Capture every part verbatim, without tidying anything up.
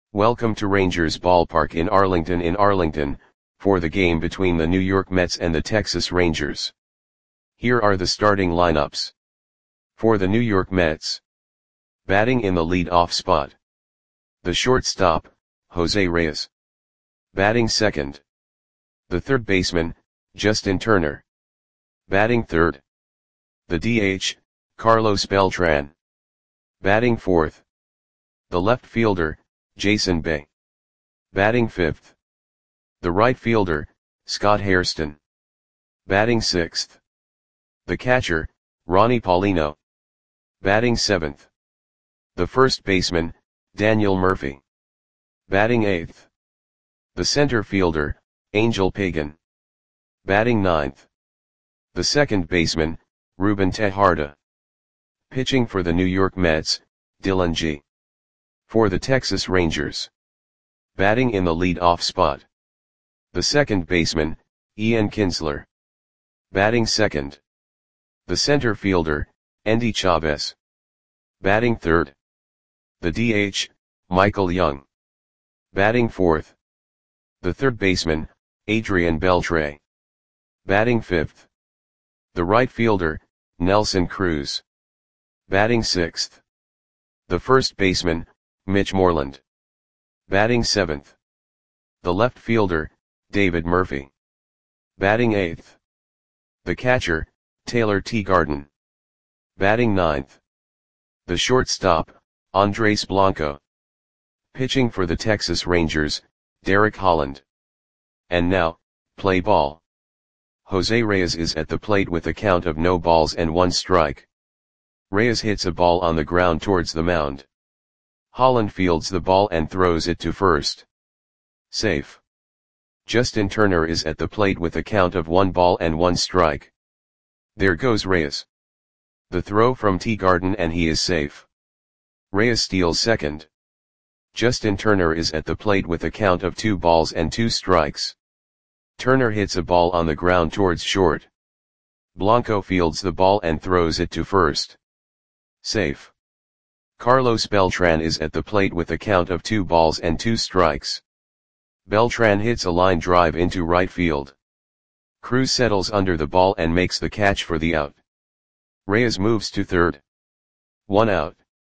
Welcome to Rangers Ballpark in Arlington in Arlington, for the game between the New York Mets and the Texas Rangers. Here are the starting lineups. For the New York Mets. Batting in the lead-off spot. The shortstop, Jose Reyes. Batting second. The third baseman, Justin Turner. Batting third. The D H, Carlos Beltran. Batting fourth. The left fielder, Jason Bay. Batting fifth. The right fielder, Scott Hairston. Batting sixth. The catcher, Ronnie Paulino. Batting seventh. The first baseman, Daniel Murphy. Batting eighth. The center fielder, Angel Pagan. Batting ninth. The second baseman, Ruben Tejada. Pitching for the New York Mets, Dylan G. For the Texas Rangers. Batting in the lead-off spot. The second baseman, Ian Kinsler. Batting second. The center fielder, Endy Chavez. Batting third. The D H, Michael Young. Batting fourth. The third baseman, Adrian Beltre. Batting fifth. The right fielder, Nelson Cruz. Batting sixth. The first baseman, Mitch Moreland. Batting seventh. The left fielder, David Murphy. Batting eighth. The catcher, Taylor Teagarden. Batting ninth. The shortstop, Andres Blanco. Pitching for the Texas Rangers, Derek Holland. And now, play ball. Jose Reyes is at the plate with a count of no balls and one strike. Reyes hits a ball on the ground towards the mound. Holland fields the ball and throws it to first. Safe. Justin Turner is at the plate with a count of one ball and one strike. There goes Reyes. The throw from Teagarden and he is safe. Reyes steals second. Justin Turner is at the plate with a count of two balls and two strikes. Turner hits a ball on the ground towards short. Blanco fields the ball and throws it to first. Safe. Carlos Beltran is at the plate with a count of two balls and two strikes. Beltran hits a line drive into right field. Cruz settles under the ball and makes the catch for the out. Reyes moves to third. One out.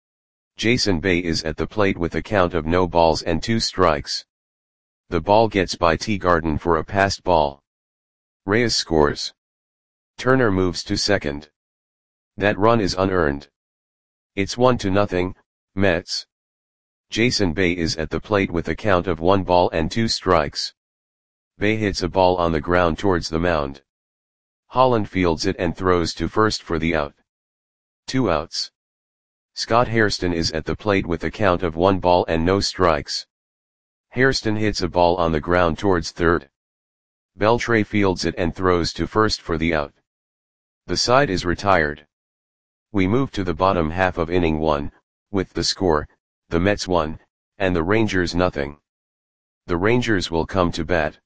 Jason Bay is at the plate with a count of no balls and two strikes. The ball gets by Teagarden for a passed ball. Reyes scores. Turner moves to second. That run is unearned. It's one to nothing, Mets. Jason Bay is at the plate with a count of one ball and two strikes. Bay hits a ball on the ground towards the mound. Holland fields it and throws to first for the out. Two outs. Scott Hairston is at the plate with a count of one ball and no strikes. Hairston hits a ball on the ground towards third. Beltre fields it and throws to first for the out. The side is retired. We move to the bottom half of inning one, with the score, the Mets one, and the Rangers nothing. The Rangers will come to bat.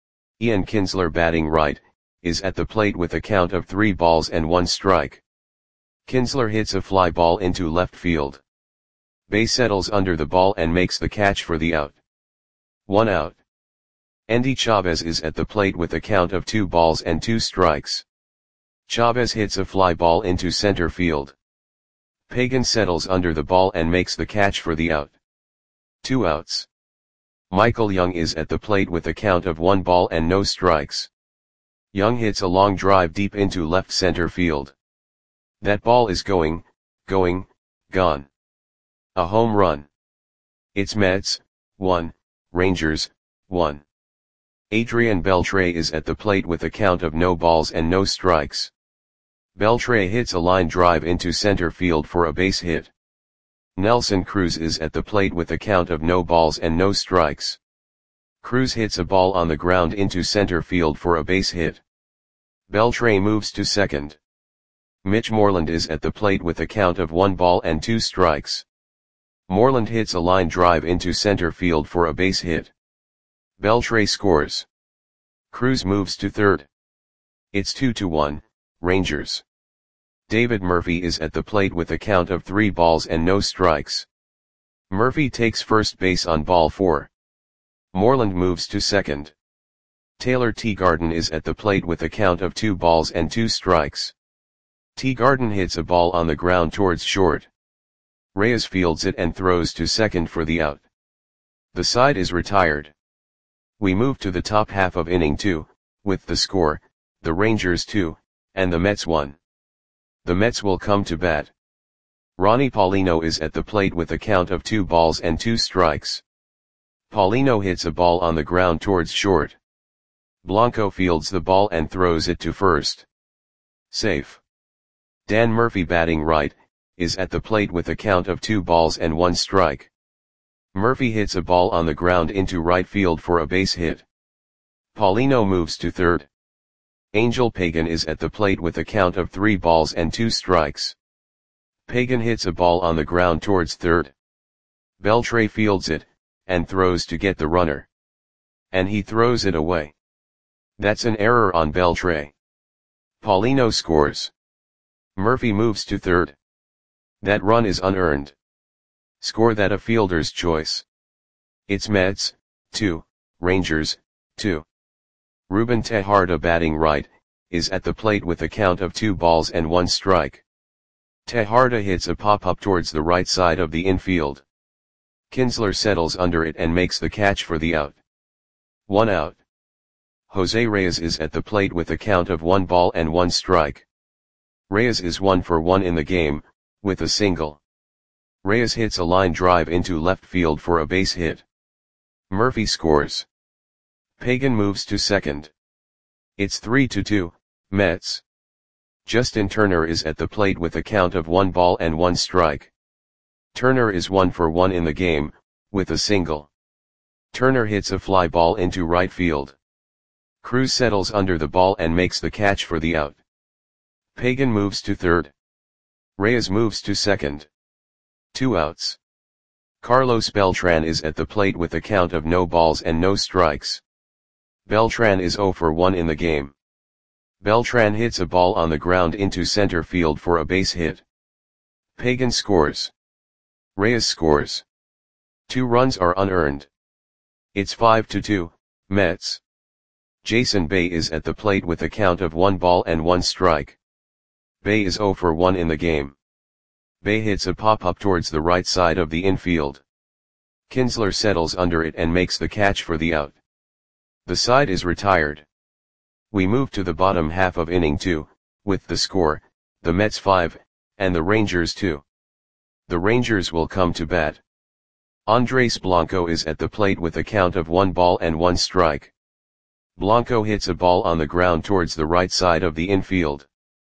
Ian Kinsler batting right, is at the plate with a count of three balls and one strike. Kinsler hits a fly ball into left field. Bay settles under the ball and makes the catch for the out. One out. Endy Chavez is at the plate with a count of two balls and two strikes. Chavez hits a fly ball into center field. Pagan settles under the ball and makes the catch for the out. Two outs. Michael Young is at the plate with a count of one ball and no strikes. Young hits a long drive deep into left center field. That ball is going, going, gone. A home run. It's Mets, one, Rangers, one. Adrian Beltre is at the plate with a count of no balls and no strikes. Beltre hits a line drive into center field for a base hit. Nelson Cruz is at the plate with a count of no balls and no strikes. Cruz hits a ball on the ground into center field for a base hit. Beltre moves to second. Mitch Moreland is at the plate with a count of one ball and two strikes. Moreland hits a line drive into center field for a base hit. Beltre scores. Cruz moves to third. It's two to one, Rangers. David Murphy is at the plate with a count of three balls and no strikes. Murphy takes first base on ball four. Moreland moves to second. Taylor Teagarden is at the plate with a count of two balls and two strikes. Teagarden hits a ball on the ground towards short. Reyes fields it and throws to second for the out. The side is retired. We move to the top half of inning two, with the score, the Rangers two, and the Mets one. The Mets will come to bat. Ronnie Paulino is at the plate with a count of two balls and two strikes. Paulino hits a ball on the ground towards short. Blanco fields the ball and throws it to first. Safe. Dan Murphy, batting right, is at the plate with a count of two balls and one strike. Murphy hits a ball on the ground into right field for a base hit. Paulino moves to third. Angel Pagan is at the plate with a count of three balls and two strikes. Pagan hits a ball on the ground towards third. Beltre fields it, and throws to get the runner. And he throws it away. That's an error on Beltre. Paulino scores. Murphy moves to third. That run is unearned. Score that a fielder's choice. It's Mets, two, Rangers, two. Ruben Tejada, batting right, is at the plate with a count of two balls and one strike. Tejada hits a pop-up towards the right side of the infield. Kinsler settles under it and makes the catch for the out. One out. Jose Reyes is at the plate with a count of one ball and one strike. Reyes is one for one in the game, with a single. Reyes hits a line drive into left field for a base hit. Murphy scores. Pagan moves to second. It's three to two, Mets. Justin Turner is at the plate with a count of one ball and one strike. Turner is one for one in the game, with a single. Turner hits a fly ball into right field. Cruz settles under the ball and makes the catch for the out. Pagan moves to third. Reyes moves to second. Two outs. Carlos Beltran is at the plate with a count of no balls and no strikes. Beltran is zero for one in the game. Beltran hits a ball on the ground into center field for a base hit. Pagan scores. Reyes scores. Two runs are unearned. It's five to two, Mets. Jason Bay is at the plate with a count of one ball and one strike. Bay is zero for one in the game. Bay hits a pop-up towards the right side of the infield. Kinsler settles under it and makes the catch for the out. The side is retired. We move to the bottom half of inning two, with the score, the Mets five, and the Rangers two. The Rangers will come to bat. Andres Blanco is at the plate with a count of one ball and one strike. Blanco hits a ball on the ground towards the right side of the infield.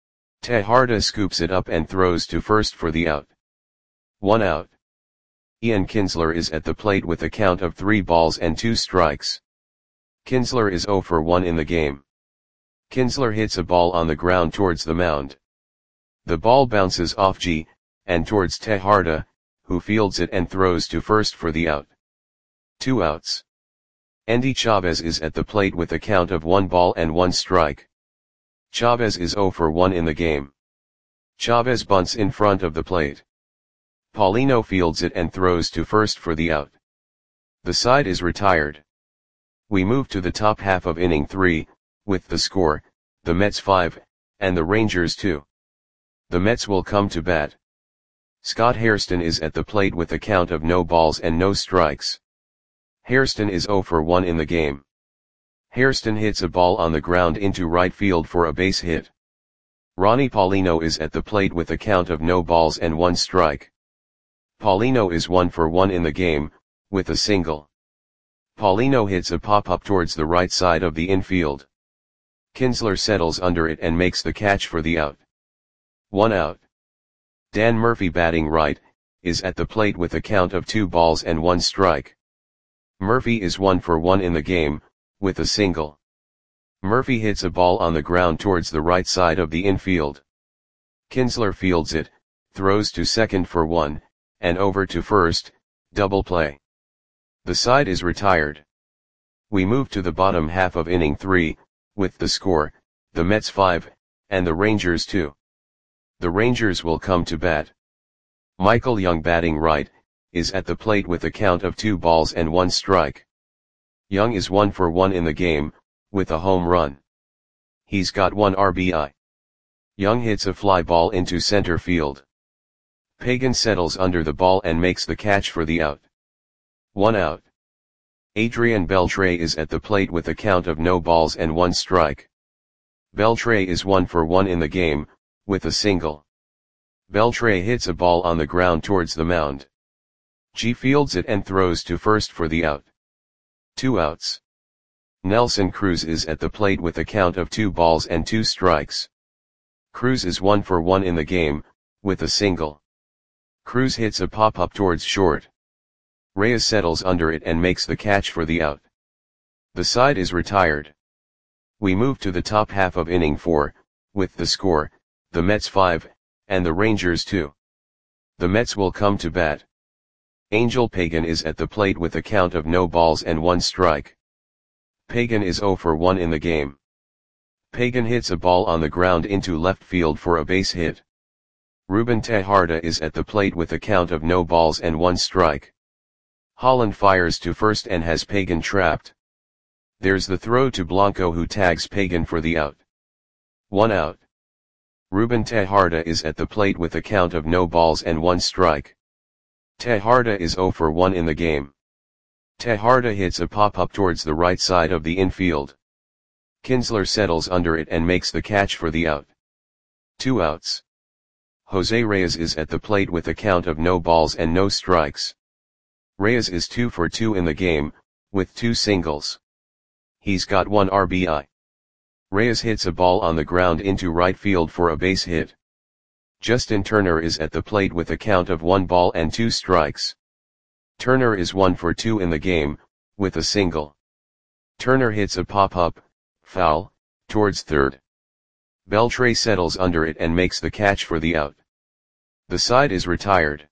Tejada scoops it up and throws to first for the out. One out. Ian Kinsler is at the plate with a count of three balls and two strikes. Kinsler is zero for one in the game. Kinsler hits a ball on the ground towards the mound. The ball bounces off G, and towards Tejada, who fields it and throws to first for the out. Two outs. Endy Chavez is at the plate with a count of one ball and one strike. Chavez is zero for one in the game. Chavez bunts in front of the plate. Paulino fields it and throws to first for the out. The side is retired. We move to the top half of inning three, with the score, the Mets five, and the Rangers two. The Mets will come to bat. Scott Hairston is at the plate with a count of no balls and no strikes. Hairston is zero for one in the game. Hairston hits a ball on the ground into right field for a base hit. Ronnie Paulino is at the plate with a count of no balls and one strike. Paulino is one for one in the game, with a single. Paulino hits a pop-up towards the right side of the infield. Kinsler settles under it and makes the catch for the out. One out. Dan Murphy, batting right, is at the plate with a count of two balls and one strike. Murphy is one for one in the game, with a single. Murphy hits a ball on the ground towards the right side of the infield. Kinsler fields it, throws to second for one, and over to first, double play. The side is retired. We move to the bottom half of inning three, with the score, the Mets five, and the Rangers two. The Rangers will come to bat. Michael Young, batting right, is at the plate with a count of two balls and one strike. Young is one for one in the game, with a home run. He's got one R B I. Young hits a fly ball into center field. Pagan settles under the ball and makes the catch for the out. One out. Adrian Beltre is at the plate with a count of no balls and one strike. Beltre is one for one in the game, with a single. Beltre hits a ball on the ground towards the mound. G fields it and throws to first for the out. Two outs. Nelson Cruz is at the plate with a count of two balls and two strikes. Cruz is one for one in the game, with a single. Cruz hits a pop-up towards short. Reyes settles under it and makes the catch for the out. The side is retired. We move to the top half of inning four, with the score, the Mets five, and the Rangers two. The Mets will come to bat. Angel Pagan is at the plate with a count of no balls and one strike. Pagan is zero for one in the game. Pagan hits a ball on the ground into left field for a base hit. Ruben Tejada is at the plate with a count of no balls and one strike. Holland fires to first and has Pagan trapped. There's the throw to Blanco, who tags Pagan for the out. One out. Ruben Tejada is at the plate with a count of no balls and one strike. Tejada is zero for one in the game. Tejada hits a pop-up towards the right side of the infield. Kinsler settles under it and makes the catch for the out. Two outs. Jose Reyes is at the plate with a count of no balls and no strikes. Reyes is two for two in the game, with two singles. He's got one R B I. Reyes hits a ball on the ground into right field for a base hit. Justin Turner is at the plate with a count of one ball and two strikes. Turner is one for two in the game, with a single. Turner hits a pop-up, foul, towards third. Beltre settles under it and makes the catch for the out. The side is retired.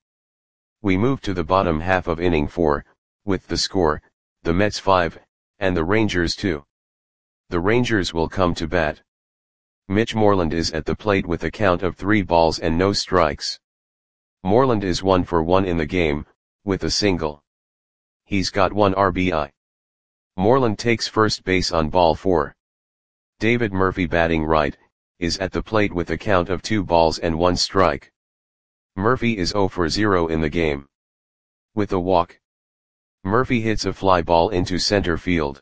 We move to the bottom half of inning four, with the score, the Mets five, and the Rangers two. The Rangers will come to bat. Mitch Moreland is at the plate with a count of three balls and no strikes. Moreland is one for one in the game, with a single. He's got one R B I. Moreland takes first base on ball four. David Murphy, batting right, is at the plate with a count of two balls and one strike. Murphy is zero for zero in the game. With a walk. Murphy hits a fly ball into center field.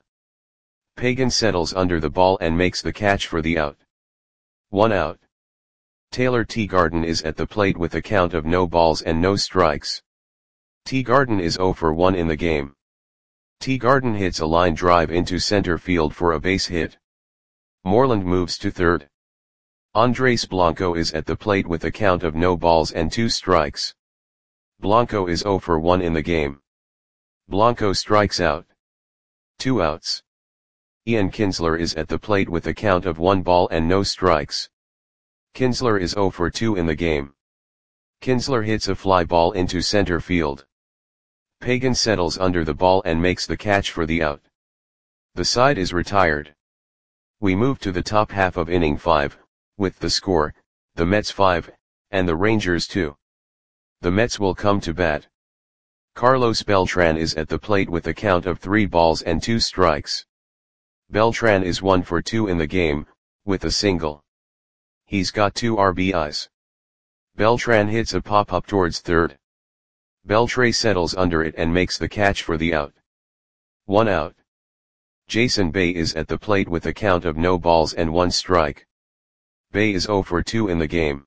Pagan settles under the ball and makes the catch for the out. One out. Taylor Teagarden is at the plate with a count of no balls and no strikes. Teagarden is zero for one in the game. Teagarden hits a line drive into center field for a base hit. Moreland moves to third. Andres Blanco is at the plate with a count of no balls and two strikes. Blanco is zero for one in the game. Blanco strikes out. Two outs. Ian Kinsler is at the plate with a count of one ball and no strikes. Kinsler is zero for two in the game. Kinsler hits a fly ball into center field. Pagan settles under the ball and makes the catch for the out. The side is retired. We move to the top half of inning five, with the score, the Mets five, and the Rangers two. The Mets will come to bat. Carlos Beltran is at the plate with a count of three balls and two strikes. Beltran is one for two in the game, with a single. He's got two R B Is. Beltran hits a pop-up towards third. Beltre settles under it and makes the catch for the out. One out. Jason Bay is at the plate with a count of no balls and one strike. Bay is zero for two in the game.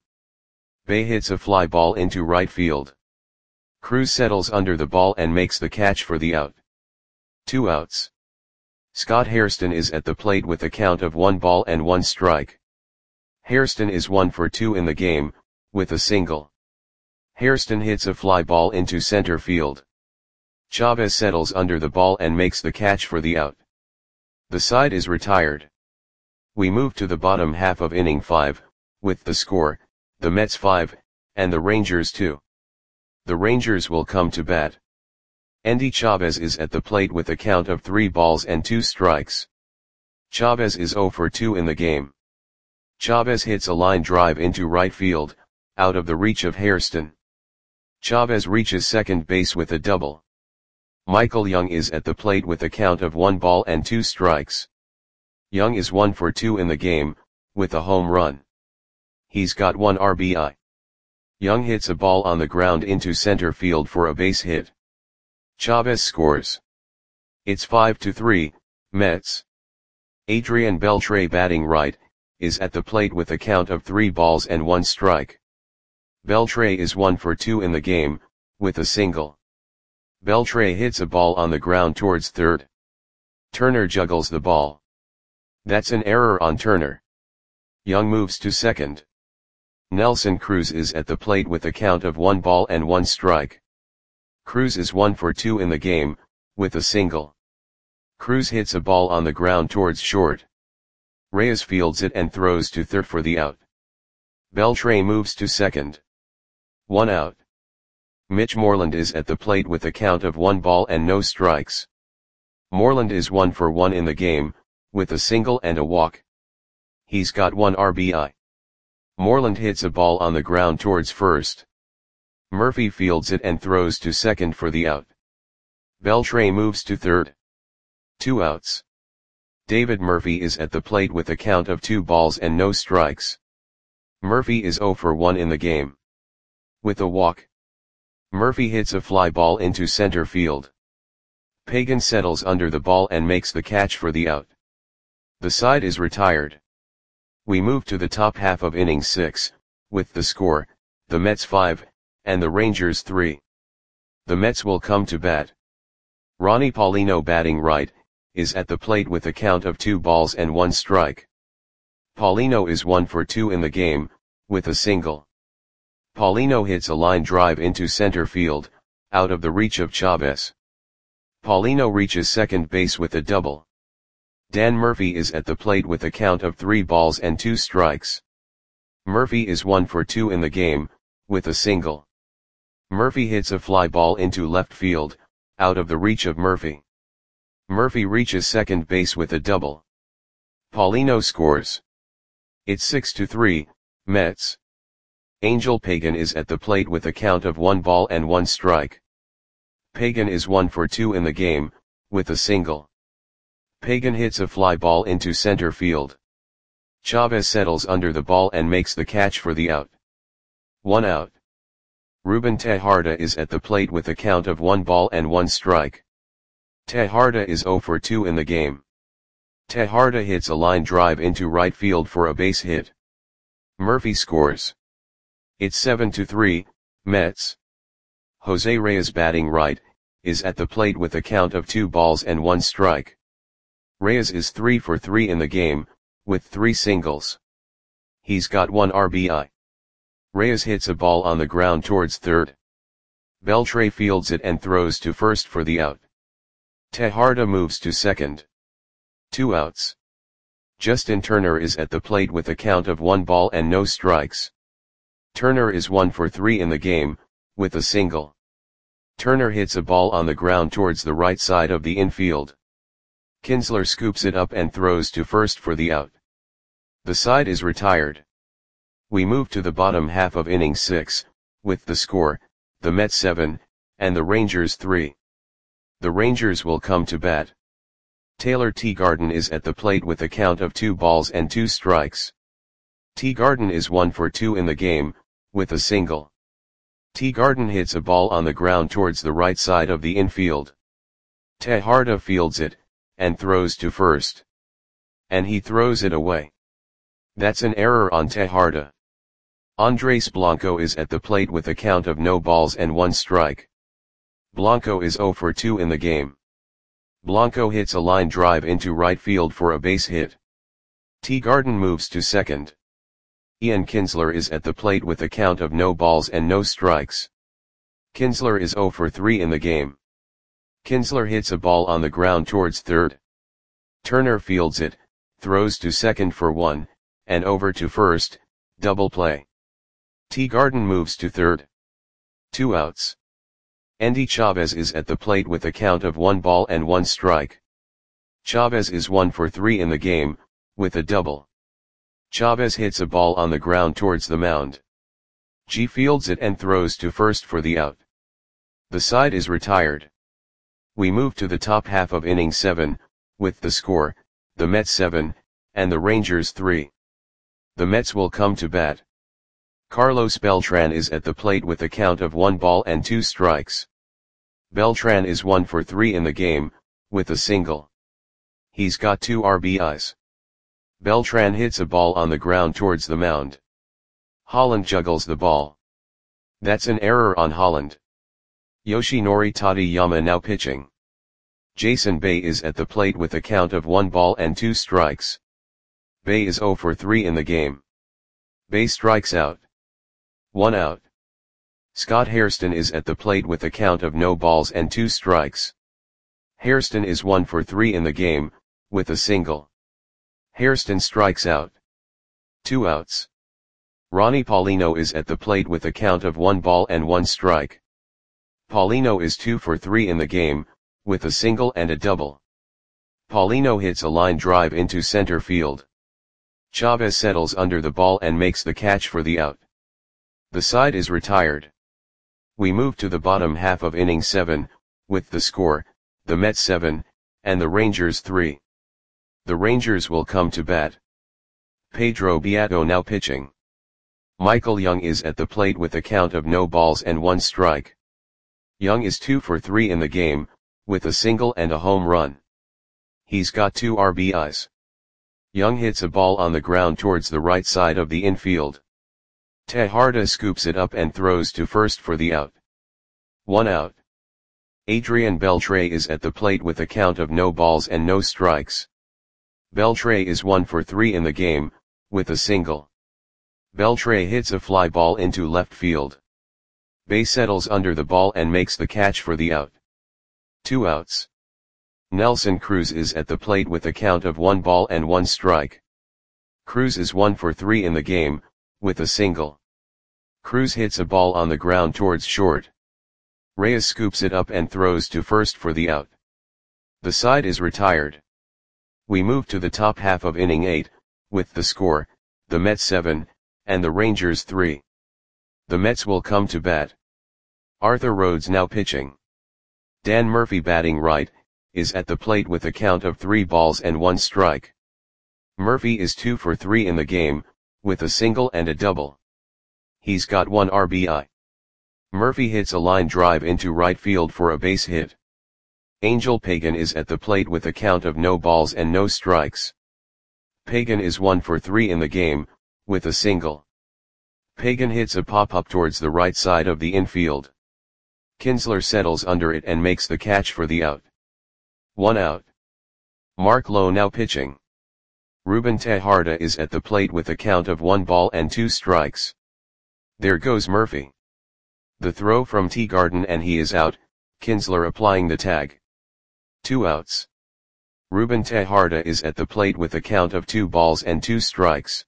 Bay hits a fly ball into right field. Cruz settles under the ball and makes the catch for the out. Two outs. Scott Hairston is at the plate with a count of one ball and one strike. Hairston is one for two in the game, with a single. Hairston hits a fly ball into center field. Chavez settles under the ball and makes the catch for the out. The side is retired. We move to the bottom half of inning five, with the score, the Mets five, and the Rangers two. The Rangers will come to bat. Endy Chavez is at the plate with a count of three balls and two strikes. Chavez is zero for two in the game. Chavez hits a line drive into right field, out of the reach of Hairston. Chavez reaches second base with a double. Michael Young is at the plate with a count of one ball and two strikes. Young is one for two in the game, with a home run. He's got one R B I. Young hits a ball on the ground into center field for a base hit. Chavez scores. It's five to three, Mets. Adrian Beltre, batting right, is at the plate with a count of three balls and one strike. Beltre is one for two in the game, with a single. Beltre hits a ball on the ground towards third. Turner juggles the ball. That's an error on Turner. Young moves to second. Nelson Cruz is at the plate with a count of one ball and one strike. Cruz is one for two in the game, with a single. Cruz hits a ball on the ground towards short. Reyes fields it and throws to third for the out. Beltre moves to second. One out. Mitch Moreland is at the plate with a count of one ball and no strikes. Moreland is one for one in the game, with a single and a walk. He's got one R B I. Moreland hits a ball on the ground towards first. Murphy fields it and throws to second for the out. Beltre moves to third. Two outs. David Murphy is at the plate with a count of two balls and no strikes. Murphy is zero for one in the game. With a walk. Murphy hits a fly ball into center field. Pagan settles under the ball and makes the catch for the out. The side is retired. We move to the top half of inning six, with the score, the Mets five, and the Rangers three. The Mets will come to bat. Ronnie Paulino, batting right, is at the plate with a count of two balls and one strike. Paulino is one for two in the game, with a single. Paulino hits a line drive into center field, out of the reach of Chavez. Paulino reaches second base with a double. Dan Murphy is at the plate with a count of three balls and two strikes. Murphy is one for two in the game, with a single. Murphy hits a fly ball into left field, out of the reach of Murphy. Murphy reaches second base with a double. Paulino scores. It's six to three, Mets. Angel Pagan is at the plate with a count of one ball and one strike. Pagan is one for two in the game, with a single. Pagan hits a fly ball into center field. Chavez settles under the ball and makes the catch for the out. One out. Ruben Tejada is at the plate with a count of one ball and one strike. Tejada is zero for two in the game. Tejada hits a line drive into right field for a base hit. Murphy scores. It's seven to three, Mets. Jose Reyes, batting right, is at the plate with a count of two balls and one strike. Reyes is three for three in the game, with three singles. He's got one R B I. Reyes hits a ball on the ground towards third. Beltre fields it and throws to first for the out. Tejada moves to second. Two outs. Justin Turner is at the plate with a count of one ball and no strikes. Turner is one for three in the game, with a single. Turner hits a ball on the ground towards the right side of the infield. Kinsler scoops it up and throws to first for the out. The side is retired. We move to the bottom half of inning six, with the score, the Mets seven, and the Rangers three. The Rangers will come to bat. Taylor Teagarden is at the plate with a count of two balls and two strikes. Teagarden is one for two in the game, with a single. Teagarden hits a ball on the ground towards the right side of the infield. Tejada fields it, and throws to first. And he throws it away. That's an error on Tejada. Andres Blanco is at the plate with a count of no balls and one strike. Blanco is zero for two in the game. Blanco hits a line drive into right field for a base hit. Teagarden moves to second. Ian Kinsler is at the plate with a count of no balls and no strikes. Kinsler is zero for three in the game. Kinsler hits a ball on the ground towards third. Turner fields it, throws to second for one, and over to first, double play. Teagarden moves to third. Two outs. Endy Chavez is at the plate with a count of one ball and one strike. Chavez is one for three in the game, with a double. Chavez hits a ball on the ground towards the mound. G fields it and throws to first for the out. The side is retired. We move to the top half of inning seven, with the score, the Mets seven, and the Rangers three. The Mets will come to bat. Carlos Beltran is at the plate with a count of one ball and two strikes. Beltran is one for three in the game, with a single. He's got two R B Is. Beltran hits a ball on the ground towards the mound. Holland juggles the ball. That's an error on Holland. Yoshinori Tateyama now pitching. Jason Bay is at the plate with a count of one ball and two strikes. Bay is zero for three in the game. Bay strikes out. One out. Scott Hairston is at the plate with a count of no balls and two strikes. Hairston is one for three in the game, with a single. Hairston strikes out. Two outs. Ronnie Paulino is at the plate with a count of one ball and one strike. Paulino is two for three in the game, with a single and a double. Paulino hits a line drive into center field. Chavez settles under the ball and makes the catch for the out. The side is retired. We move to the bottom half of inning seven, with the score, the Mets seven, and the Rangers three. The Rangers will come to bat. Pedro Beato now pitching. Michael Young is at the plate with a count of no balls and one strike. Young is two for three in the game, with a single and a home run. He's got two R B Is. Young hits a ball on the ground towards the right side of the infield. Tejada scoops it up and throws to first for the out. One out. Adrian Beltre is at the plate with a count of no balls and no strikes. Beltre is one for three in the game, with a single. Beltre hits a fly ball into left field. Bay settles under the ball and makes the catch for the out. Two outs. Nelson Cruz is at the plate with a count of one ball and one strike. Cruz is one for three in the game, with a single. Cruz hits a ball on the ground towards short. Reyes scoops it up and throws to first for the out. The side is retired. We move to the top half of inning eight, with the score, the Mets seven, and the Rangers three. The Mets will come to bat. Arthur Rhodes now pitching. Dan Murphy batting right, is at the plate with a count of three balls and one strike. Murphy is two for three in the game, with a single and a double. He's got one R B I. Murphy hits a line drive into right field for a base hit. Angel Pagan is at the plate with a count of no balls and no strikes. Pagan is one for three in the game, with a single. Pagan hits a pop-up towards the right side of the infield. Kinsler settles under it and makes the catch for the out. One out. Mark Lowe now pitching. Ruben Tejada is at the plate with a count of one ball and two strikes. There goes Murphy. The throw from Teegarden and he is out, Kinsler applying the tag. Two outs. Ruben Tejada is at the plate with a count of two balls and two strikes.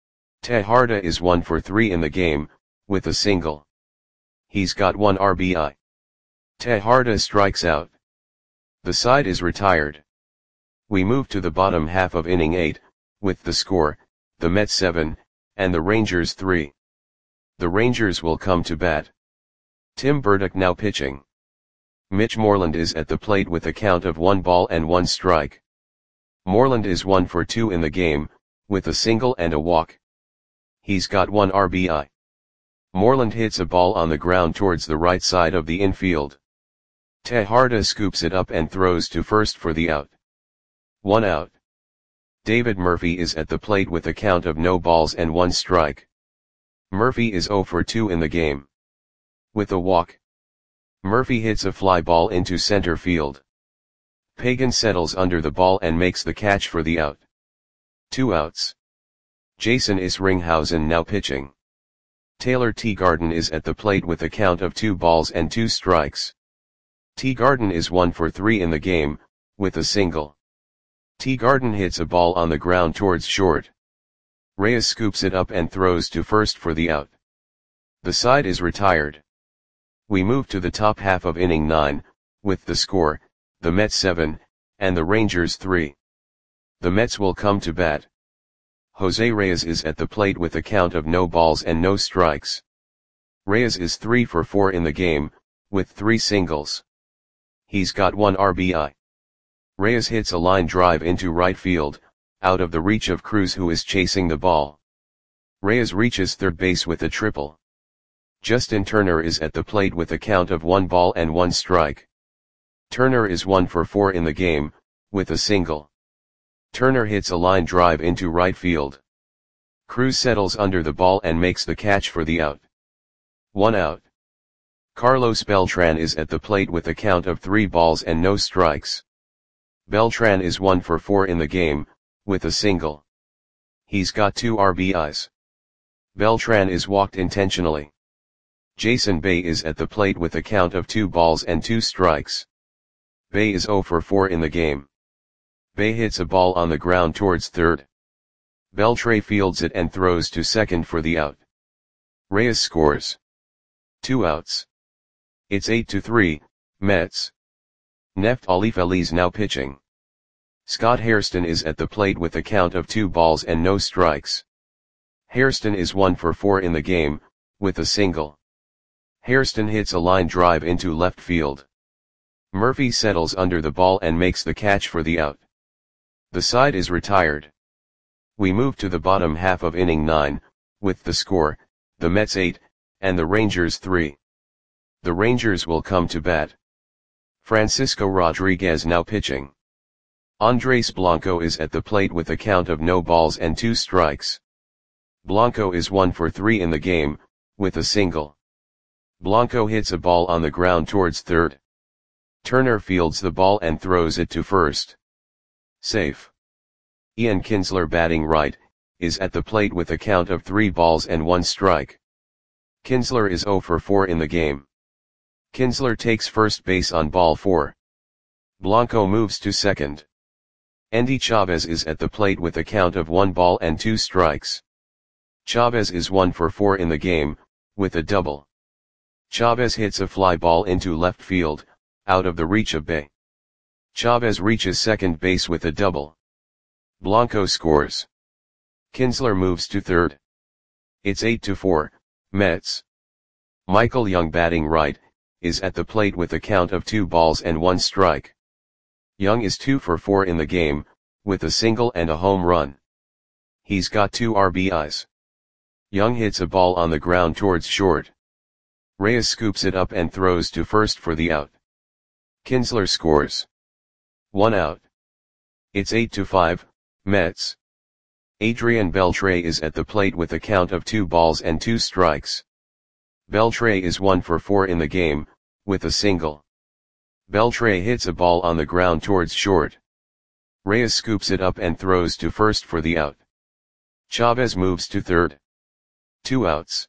Tejada is one for three in the game, with a single. He's got one R B I. Tejada strikes out. The side is retired. We move to the bottom half of inning eight, with the score, the Mets seven, and the Rangers three. The Rangers will come to bat. Tim Burdick now pitching. Mitch Moreland is at the plate with a count of one ball and one strike. Moreland is one for two in the game, with a single and a walk. He's got one R B I. Moreland hits a ball on the ground towards the right side of the infield. Tejada scoops it up and throws to first for the out. One out. David Murphy is at the plate with a count of no balls and one strike. Murphy is zero for two in the game. With a walk. Murphy hits a fly ball into center field. Pagan settles under the ball and makes the catch for the out. Two outs. Jason Isringhausen now pitching. Taylor Teegarden is at the plate with a count of two balls and two strikes. Teegarden is one for three in the game, with a single. Teegarden hits a ball on the ground towards short. Reyes scoops it up and throws to first for the out. The side is retired. We move to the top half of inning nine, with the score, the Mets seven, and the Rangers three. The Mets will come to bat. Jose Reyes is at the plate with a count of no balls and no strikes. Reyes is three for four in the game, with three singles. He's got one R B I. Reyes hits a line drive into right field, out of the reach of Cruz, who is chasing the ball. Reyes reaches third base with a triple. Justin Turner is at the plate with a count of one ball and one strike. Turner is one for four in the game, with a single. Turner hits a line drive into right field. Cruz settles under the ball and makes the catch for the out. One out. Carlos Beltran is at the plate with a count of three balls and no strikes. Beltran is one for four in the game, with a single. He's got two R B Is. Beltran is walked intentionally. Jason Bay is at the plate with a count of two balls and two strikes. Bay is zero for four in the game. Bay hits a ball on the ground towards third. Beltre fields it and throws to second for the out. Reyes scores. Two outs. It's eight to three, Mets. Neftali Feliz now pitching. Scott Hairston is at the plate with a count of two balls and no strikes. Hairston is one for four in the game, with a single. Hairston hits a line drive into left field. Murphy settles under the ball and makes the catch for the out. The side is retired. We move to the bottom half of inning nine, with the score, the Mets eight, and the Rangers three. The Rangers will come to bat. Francisco Rodriguez now pitching. Andres Blanco is at the plate with a count of no balls and two strikes. Blanco is one for three in the game, with a single. Blanco hits a ball on the ground towards third. Turner fields the ball and throws it to first. Safe. Ian Kinsler, batting right, is at the plate with a count of three balls and one strike. Kinsler is zero for four in the game. Kinsler takes first base on ball four. Blanco moves to second. Endy Chavez is at the plate with a count of one ball and two strikes. Chavez is one for four in the game, with a double. Chavez hits a fly ball into left field, out of the reach of Bay. Chavez reaches second base with a double. Blanco scores. Kinsler moves to third. It's eight to four, Mets. Michael Young, batting right, is at the plate with a count of two balls and one strike. Young is two for four in the game, with a single and a home run. He's got two R B Is. Young hits a ball on the ground towards short. Reyes scoops it up and throws to first for the out. Kinsler scores. One out. It's eight to five, Mets. Adrian Beltre is at the plate with a count of two balls and two strikes. Beltre is one for four in the game, with a single. Beltre hits a ball on the ground towards short. Reyes scoops it up and throws to first for the out. Chavez moves to third. Two outs.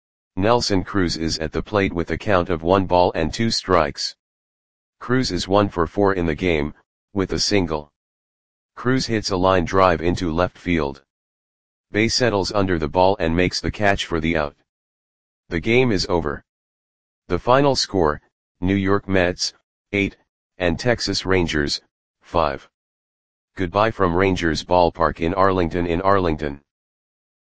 Nelson Cruz is at the plate with a count of one ball and two strikes. Cruz is one for four in the game, with a single. Cruz hits a line drive into left field. Bay settles under the ball and makes the catch for the out. The game is over. The final score, New York Mets, eight, and Texas Rangers, five. Goodbye from Rangers Ballpark in Arlington in Arlington.